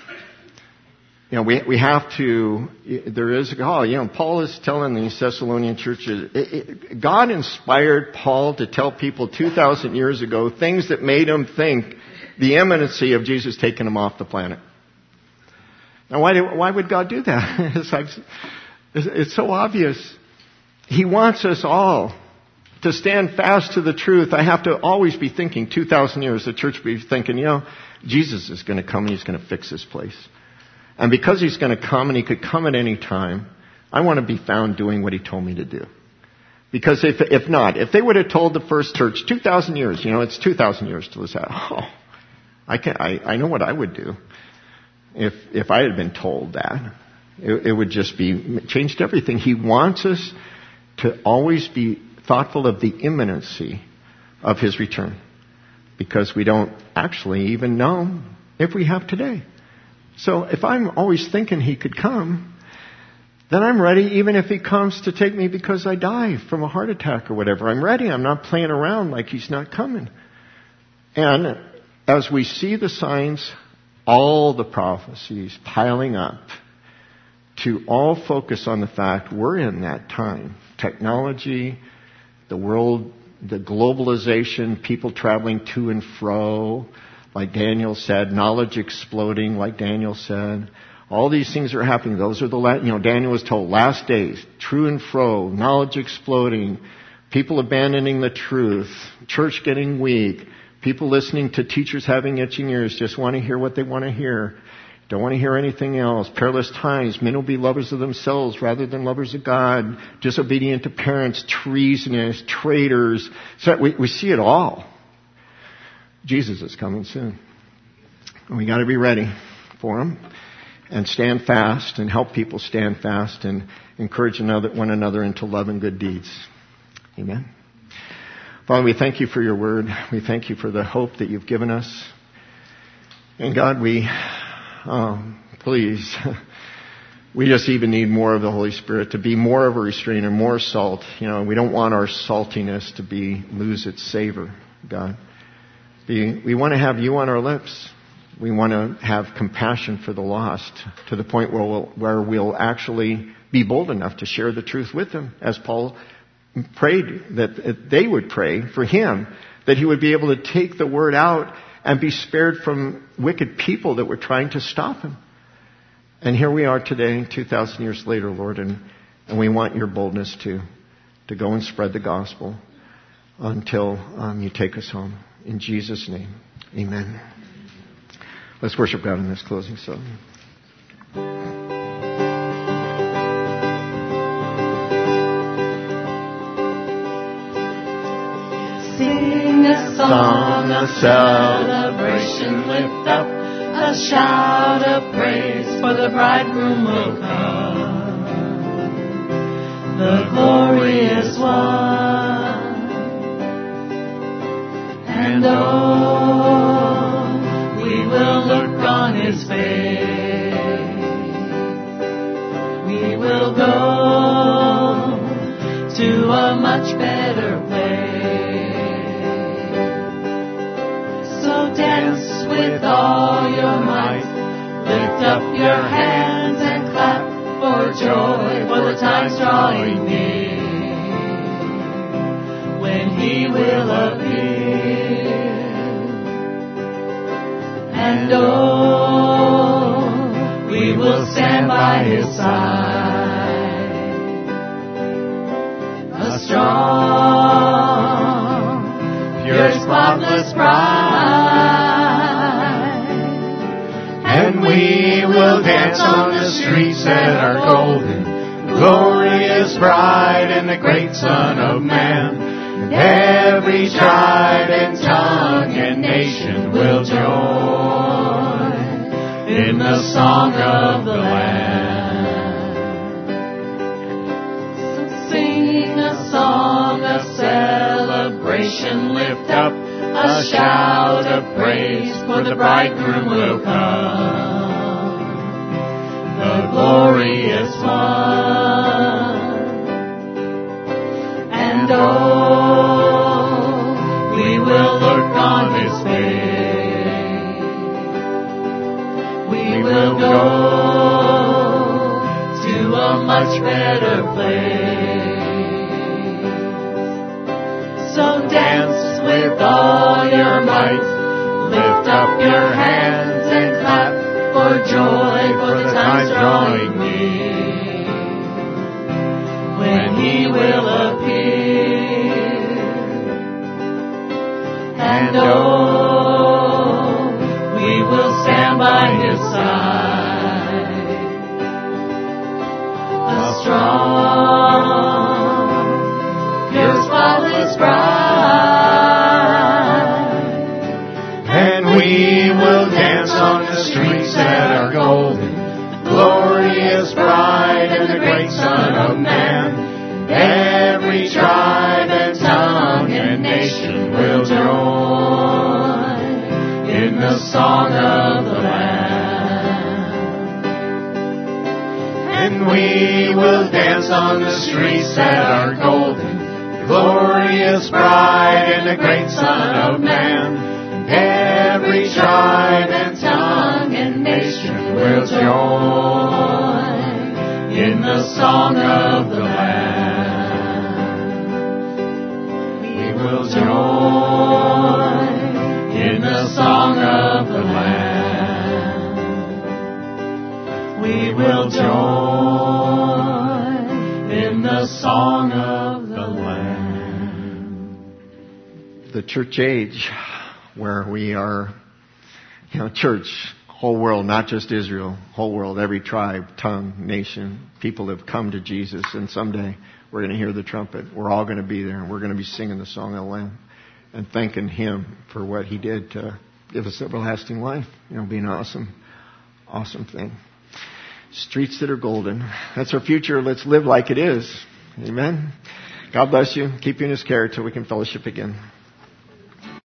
you know, we we have to, there is a call. You know, Paul is telling these Thessalonian churches, it, it, God inspired Paul to tell people two thousand years ago things that made them think the imminency of Jesus taking them off the planet. Now, why, do, why would God do that? it's, like, it's so obvious. He wants us all to stand fast to the truth. I have to always be thinking, two thousand years, the church be thinking, you know, Jesus is going to come and he's going to fix this place. And because he's going to come and he could come at any time, I want to be found doing what he told me to do. Because if if not, if they would have told the first church two thousand years, you know, it's two thousand years to this out. Oh, I can I, I know what I would do if if I had been told that. It, it would just be changed everything. He wants us to always be thoughtful of the imminency of his return, because we don't actually even know if we have today. So if I'm always thinking he could come, then I'm ready even if he comes to take me because I die from a heart attack or whatever. I'm ready. I'm not playing around like he's not coming. And as we see the signs, all the prophecies piling up to all focus on the fact we're in that time. Technology, the world, the globalization, people traveling to and fro, like Daniel said, knowledge exploding, like Daniel said. All these things are happening. Those are the, la- you know, Daniel was told, last days, true and fro, knowledge exploding, people abandoning the truth, church getting weak, people listening to teachers having itching ears, just want to hear what they want to hear. Don't want to hear anything else. Perilous times. Men will be lovers of themselves rather than lovers of God. Disobedient to parents. Treasonous. Traitors. So we, we see it all. Jesus is coming soon. And we got to be ready for him. And stand fast and help people stand fast and encourage another, one another into love and good deeds. Amen. Father, we thank you for your word. We thank you for the hope that you've given us. And God, we... Um, please, we just even need more of the Holy Spirit to be more of a restrainer, more salt. You know, we don't want our saltiness to be lose its savor, God. Be, we want to have you on our lips. We want to have compassion for the lost to the point where we'll, where we'll actually be bold enough to share the truth with them, as Paul prayed that they would pray for him, that he would be able to take the word out and be spared from wicked people that were trying to stop him. And here we are today, two thousand years later, Lord, and, and we want your boldness to, to go and spread the gospel until um, you take us home. In Jesus' name, amen. Let's worship God in this closing song. Sing a song of celebration, lift up a shout of praise, for the bridegroom will come. The glory is won, and oh, we will look on his face. We will go to a much better place. Dance with all your might, lift up your hands and clap for joy, for the time's drawing near, when he will appear. And oh, we will stand by his side, a strong, pure, spotless bride. And we will dance on the streets that are golden, glorious bride and the great Son of Man. And every tribe and tongue and nation will join in the song of the Lamb. So sing a song of celebration, lift up a shout of praise, for the bridegroom will come. The the glorious one. And oh, we will look on his face. We will go to a much better place. So dance with all your might, lift up your hands and clap for joy, for the time's drawing near, when he will appear. And oh, we will stand by his side, a strong, pure, spotless bride. And we will dance on the streets that are golden, the glorious bride and the great Son of Man. Every tribe and tongue and nation will join in the song of the Lamb. And we will dance on the streets that are golden, the glorious bride and the great Son of Man. Every tribe and tongue and nation will join in the song of the Lamb. We will join in the song of the Lamb. We will join in the song of the Lamb. The church age, where we are, you know, church, whole world, not just Israel, whole world, every tribe, tongue, nation, people have come to Jesus, and someday we're going to hear the trumpet. We're all going to be there, and we're going to be singing the song of the Lamb and thanking him for what he did to give us everlasting life. You know, be an awesome, awesome thing. Streets that are golden. That's our future. Let's live like it is. Amen. God bless you. Keep you in his care till we can fellowship again.